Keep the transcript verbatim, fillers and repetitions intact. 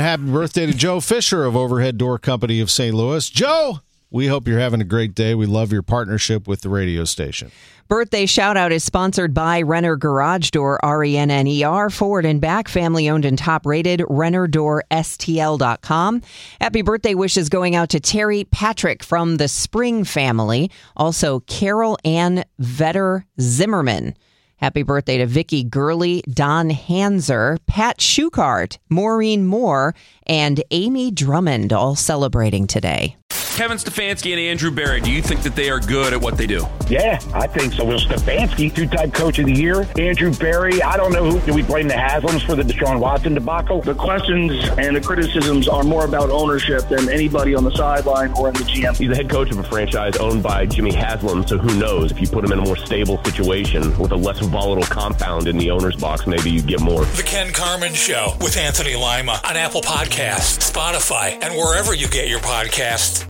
happy birthday to Joe Fisher of Overhead Door Company of Saint Louis. Joe, we hope you're having a great day. We love your partnership with the radio station. Birthday shout-out is sponsored by Renner Garage Door, R E N N E R, forward and back, family-owned and top-rated, renner door S T L dot com. Happy birthday wishes going out to Terry Patrick from the Spring family. Also, Carol Ann Vetter Zimmerman. Happy birthday to Vicky Gurley, Don Hanser, Pat Schuchart, Maureen Moore, and Amy Drummond, all celebrating today. Kevin Stefanski and Andrew Berry, do you think that they are good at what they do? Yeah, I think so. Well, Stefanski, two-time coach of the year. Andrew Berry, I don't know who. Do we blame the Haslams for the Deshaun Watson debacle? The questions and the criticisms are more about ownership than anybody on the sideline or in the G M. He's the head coach of a franchise owned by Jimmy Haslam, so who knows? If you put him in a more stable situation with a less volatile compound in the owner's box, maybe you get more. The Ken Carman Show with Anthony Lima on Apple Podcasts, Spotify, and wherever you get your podcasts.